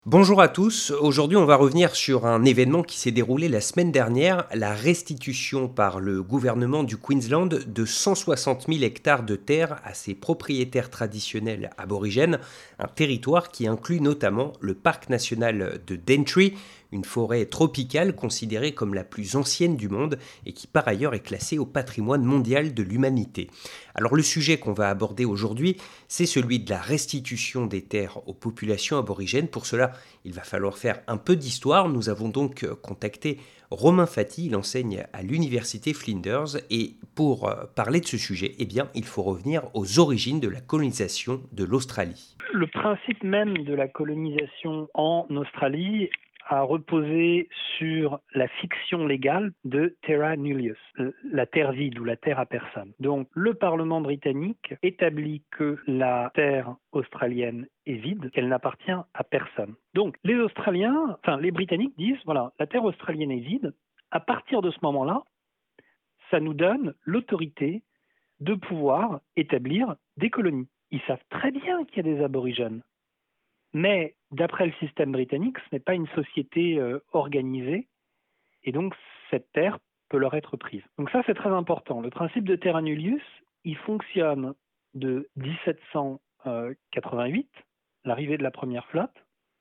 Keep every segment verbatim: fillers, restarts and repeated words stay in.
Bonjour à tous, aujourd'hui on va revenir sur un événement qui s'est déroulé la semaine dernière, la restitution par le gouvernement du Queensland de cent soixante mille hectares de terre à ses propriétaires traditionnels aborigènes, un territoire qui inclut notamment le parc national de Daintree, une forêt tropicale considérée comme la plus ancienne du monde et qui par ailleurs est classée au patrimoine mondial de l'humanité. Alors le sujet qu'on va aborder aujourd'hui, c'est celui de la restitution des terres aux populations aborigènes. Pour cela, il va falloir faire un peu d'histoire. Nous avons donc contacté Romain Fati, il enseigne à l'université Flinders. Et pour parler de ce sujet, eh bien, il faut revenir aux origines de la colonisation de l'Australie. Le principe même de la colonisation en Australie a reposé sur la fiction légale de terra nullius, la terre vide ou la terre à personne. Donc le Parlement britannique établit que la terre australienne est vide, qu'elle n'appartient à personne. Donc les Australiens, enfin les Britanniques disent, voilà, la terre australienne est vide. À partir de ce moment-là, ça nous donne l'autorité de pouvoir établir des colonies. Ils savent très bien qu'il y a des aborigènes. Mais d'après le système britannique, ce n'est pas une société euh, organisée et donc cette terre peut leur être prise. Donc ça, c'est très important. Le principe de terra nullius, il fonctionne de dix-sept cent quatre-vingt-huit, l'arrivée de la première flotte,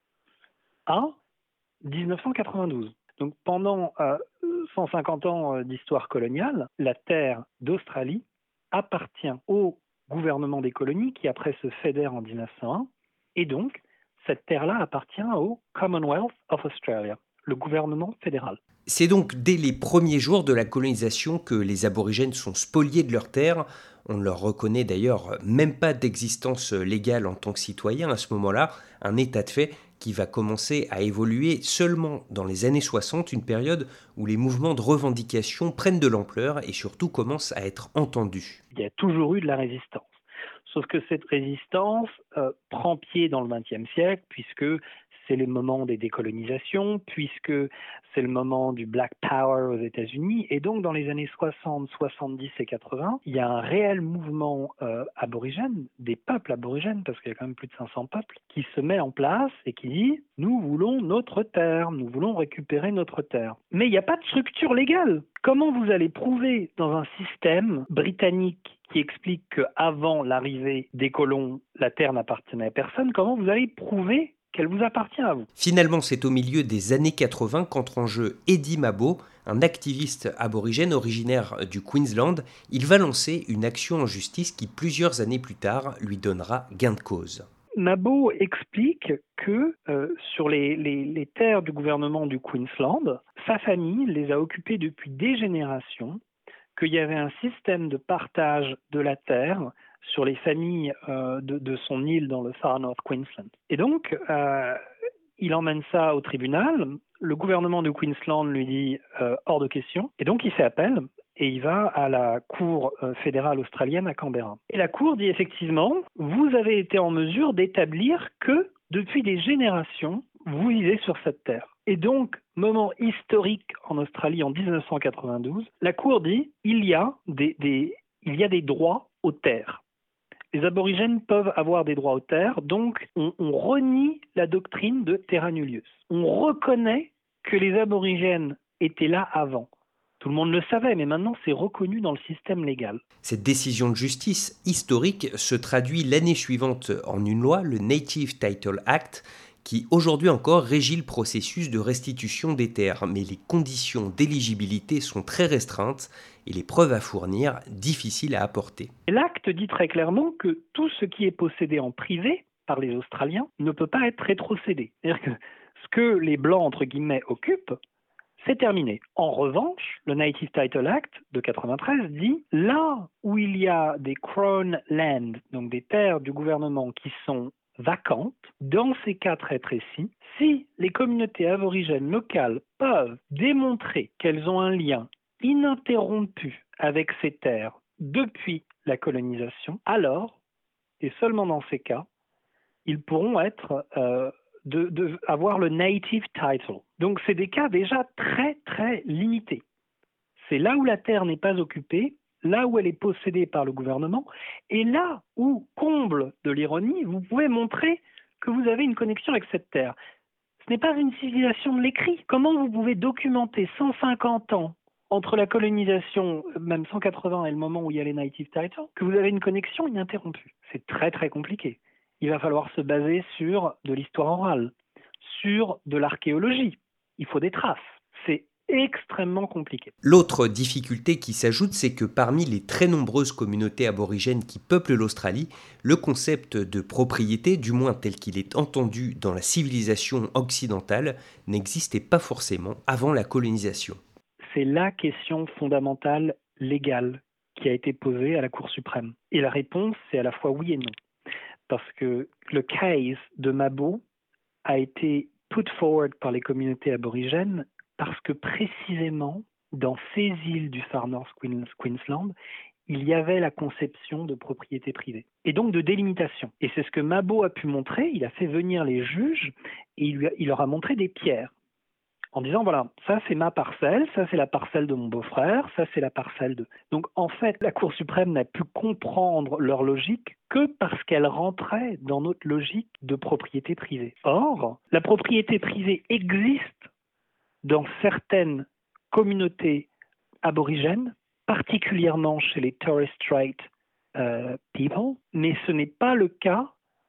à dix-neuf cent quatre-vingt-douze. Donc pendant euh, cent cinquante ans d'histoire coloniale, la terre d'Australie appartient au gouvernement des colonies qui après se fédère en dix-neuf cent un et donc cette terre-là appartient au Commonwealth of Australia, le gouvernement fédéral. C'est donc dès les premiers jours de la colonisation que les aborigènes sont spoliés de leurs terres. On ne leur reconnaît d'ailleurs même pas d'existence légale en tant que citoyens à ce moment-là, un état de fait qui va commencer à évoluer seulement dans les années soixante, une période où les mouvements de revendication prennent de l'ampleur et surtout commencent à être entendus. Il y a toujours eu de la résistance. Sauf que cette résistance euh, prend pied dans le vingtième siècle, puisque c'est le moment des décolonisations, puisque c'est le moment du Black Power aux États-Unis. Et donc, dans les années soixante, soixante-dix et quatre-vingts, il y a un réel mouvement euh, aborigène, des peuples aborigènes, parce qu'il y a quand même plus de cinq cents peuples, qui se met en place et qui dit « Nous voulons notre terre, nous voulons récupérer notre terre ». Mais il n'y a pas de structure légale. Comment vous allez prouver dans un système britannique qui explique qu'avant l'arrivée des colons, la terre n'appartenait à personne, comment vous allez prouver qu'elle vous appartient à vous? Finalement, c'est au milieu des années quatre-vingts qu'entre en jeu Eddie Mabo, un activiste aborigène originaire du Queensland. Il va lancer une action en justice qui, plusieurs années plus tard, lui donnera gain de cause. Mabo explique que euh, sur les, les, les terres du gouvernement du Queensland, sa famille les a occupées depuis des générations, qu'il y avait un système de partage de la terre sur les familles euh, de, de son île dans le Far North Queensland. Et donc, euh, il emmène ça au tribunal. Le gouvernement de Queensland lui dit euh, hors de question. Et donc, il fait appel et il va à la Cour fédérale australienne à Canberra. Et la Cour dit effectivement, vous avez été en mesure d'établir que depuis des générations, vous vivez sur cette terre. Et donc, moment historique en Australie en dix-neuf cent quatre-vingt-douze, la Cour dit il y a des, des, il y a des droits aux terres. Les aborigènes peuvent avoir des droits aux terres, donc on, on renie la doctrine de terra nullius. On reconnaît que les aborigènes étaient là avant. Tout le monde le savait, mais maintenant c'est reconnu dans le système légal. Cette décision de justice historique se traduit l'année suivante en une loi, le Native Title Act, qui aujourd'hui encore régit le processus de restitution des terres, mais les conditions d'éligibilité sont très restreintes et les preuves à fournir difficiles à apporter. L'acte dit très clairement que tout ce qui est possédé en privé par les Australiens ne peut pas être rétrocédé. C'est-à-dire que ce que les Blancs, entre guillemets, occupent, c'est terminé. En revanche, le Native Title Act de quatre-vingt-treize dit là où il y a des Crown Land, donc des terres du gouvernement qui sont vacantes, dans ces cas très précis, si les communautés aborigènes locales peuvent démontrer qu'elles ont un lien ininterrompu avec ces terres depuis la colonisation, alors, et seulement dans ces cas, ils pourront être euh, de, de avoir le native title. Donc c'est des cas déjà très très limités. C'est là où la terre n'est pas occupée, là où elle est possédée par le gouvernement, et là où, comble de l'ironie, vous pouvez montrer que vous avez une connexion avec cette terre. Ce n'est pas une civilisation de l'écrit. Comment vous pouvez documenter cent cinquante ans entre la colonisation, même cent quatre-vingts et le moment où il y a les native titles, que vous avez une connexion ininterrompue? C'est très très compliqué. Il va falloir se baser sur de l'histoire orale, sur de l'archéologie. Il faut des traces. C'est extrêmement compliqué. L'autre difficulté qui s'ajoute, c'est que parmi les très nombreuses communautés aborigènes qui peuplent l'Australie, le concept de propriété, du moins tel qu'il est entendu dans la civilisation occidentale, n'existait pas forcément avant la colonisation. C'est la question fondamentale légale qui a été posée à la Cour suprême. Et la réponse, c'est à la fois oui et non. Parce que le case de Mabo a été put forward par les communautés aborigènes parce que précisément, dans ces îles du Far North Queensland, il y avait la conception de propriété privée et donc de délimitation. Et c'est ce que Mabo a pu montrer. Il a fait venir les juges et il, lui a, il leur a montré des pierres en disant, voilà, ça c'est ma parcelle, ça c'est la parcelle de mon beau-frère, ça c'est la parcelle de... Donc en fait, la Cour suprême n'a pu comprendre leur logique que parce qu'elle rentrait dans notre logique de propriété privée. Or, la propriété privée existe dans certaines communautés aborigènes, particulièrement chez les Torres Strait euh, people, mais ce n'est pas le cas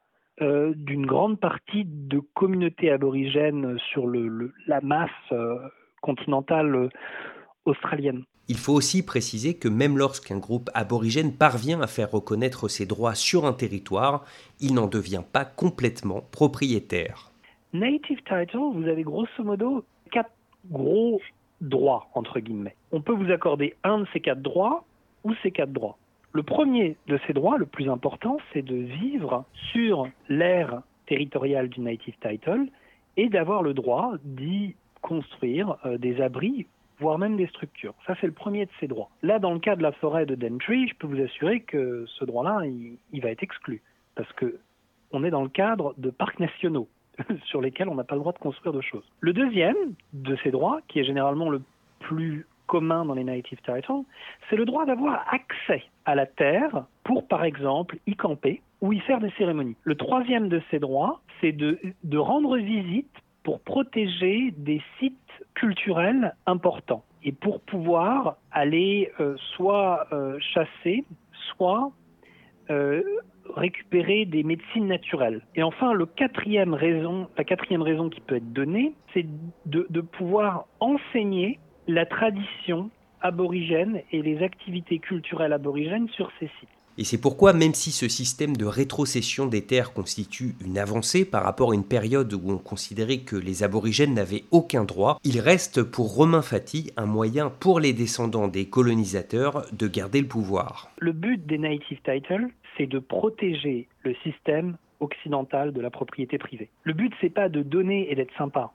euh, d'une grande partie de communautés aborigènes sur le, le, la masse euh, continentale euh, australienne. Il faut aussi préciser que même lorsqu'un groupe aborigène parvient à faire reconnaître ses droits sur un territoire, il n'en devient pas complètement propriétaire. Native title, vous avez grosso modo quatre gros droits, entre guillemets. On peut vous accorder un de ces quatre droits ou ces quatre droits. Le premier de ces droits, le plus important, c'est de vivre sur l'aire territoriale du Native Title et d'avoir le droit d'y construire euh, des abris, voire même des structures. Ça, c'est le premier de ces droits. Là, dans le cas de la forêt de Daintree, je peux vous assurer que ce droit-là, il, il va être exclu. Parce qu'on est dans le cadre de parcs nationaux sur lesquels on n'a pas le droit de construire de choses. Le deuxième de ces droits, qui est généralement le plus commun dans les Native Titles, c'est le droit d'avoir accès à la terre pour, par exemple, y camper ou y faire des cérémonies. Le troisième de ces droits, c'est de, de rendre visite pour protéger des sites culturels importants et pour pouvoir aller euh, soit euh, chasser, soit euh, récupérer des médecines naturelles. Et enfin, le quatrième raison, la quatrième raison qui peut être donnée, c'est de, de pouvoir enseigner la tradition aborigène et les activités culturelles aborigènes sur ces sites. Et c'est pourquoi, même si ce système de rétrocession des terres constitue une avancée par rapport à une période où on considérait que les aborigènes n'avaient aucun droit, il reste pour Romain Fati un moyen pour les descendants des colonisateurs de garder le pouvoir. Le but des Native Titles, c'est de protéger le système occidental de la propriété privée. Le but, c'est pas de donner et d'être sympa.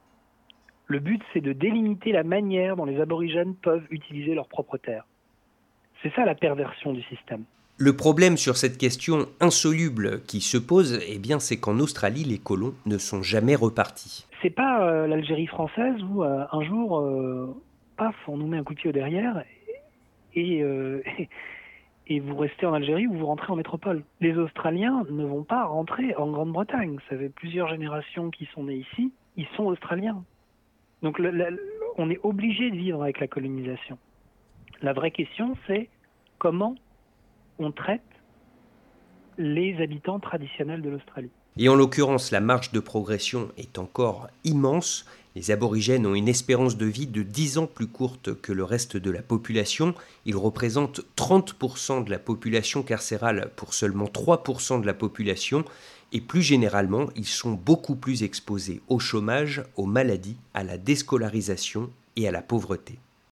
Le but, c'est de délimiter la manière dont les aborigènes peuvent utiliser leurs propres terres. C'est ça la perversion du système. Le problème sur cette question insoluble qui se pose, eh bien, c'est qu'en Australie, les colons ne sont jamais repartis. C'est pas euh, l'Algérie française où euh, un jour, euh, paf, on nous met un coup de pied au derrière et, euh, et, et vous restez en Algérie ou vous rentrez en métropole. Les Australiens ne vont pas rentrer en Grande-Bretagne. Ça fait plusieurs générations qui sont nés ici, ils sont Australiens. Donc le, le, on est obligé de vivre avec la colonisation. La vraie question, c'est comment on traite les habitants traditionnels de l'Australie. Et en l'occurrence, la marge de progression est encore immense. Les aborigènes ont une espérance de vie de dix ans plus courte que le reste de la population. Ils représentent trente pour cent de la population carcérale pour seulement trois pour cent de la population. Et plus généralement, ils sont beaucoup plus exposés au chômage, aux maladies, à la déscolarisation et à la pauvreté.